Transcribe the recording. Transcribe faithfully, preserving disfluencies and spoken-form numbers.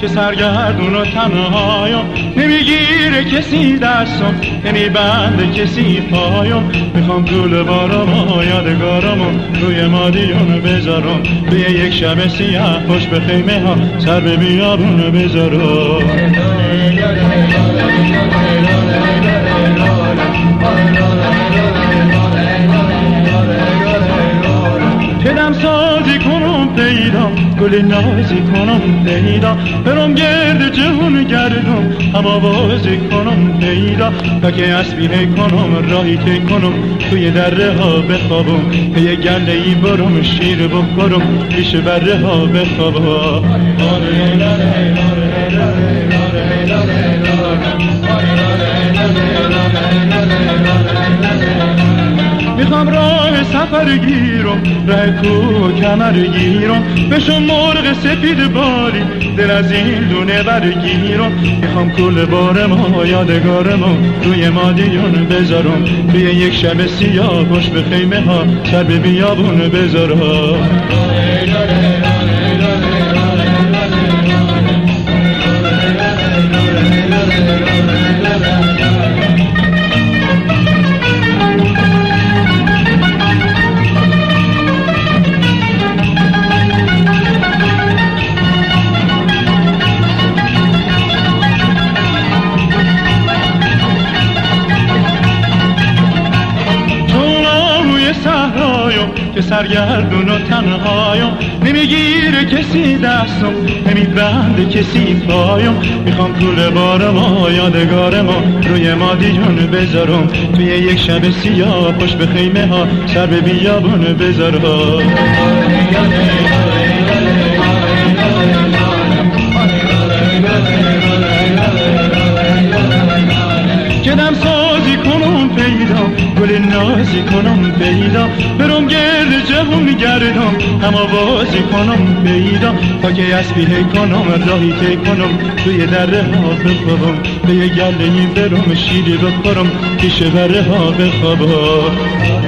که سرگردون و تنهایم، نمیگیره کسی دستم، نمیبنده کسی پایم. میخوام گل بارم و یادگارمو روی مادیون بذارم، توی یک شب سیاه پشت به خیمه ها سر به بیابون بذارم. کدم سازی کنم پیدا، گل نازی کنم پیدا، برم گرد جهون گردم، هم آوازی کنم پیدا. تا که اسبیه کنم راهی تی کنم، توی دره ها بخوابم، پی گله ای برم شیر بخورم، پیش بره ها بخوابم. میخوام راه سفر گیرم، راه کوه کمر گیرم، بشم مرغ سفید باری، دل از این دونه برگیرم. میخوام کل بارم و یادگارم روی مادیون بذارم، توی یک شب سیاه پشت به خیمه ها سر به بیابون بذارم. که سرگردون و تنهایم، نمیگیره کسی دستم، نمیبنده کسی پایم. میخوام پول بارم و یادگارم روی مادیون بذارم، توی یک شب سیاه پشت به خیمه ها سر به بیابون بذارم. کدم سازی کنم پیدا، گل نازی کنم پیدا، برم گرد جهون گردم، هم آوازی کنم پیدا. تا که اسبیه کنم راهی تی کنم، توی دره ها بخوابم، به یه گله ای برم شیری بخورم، پیش بره ها بخوابم.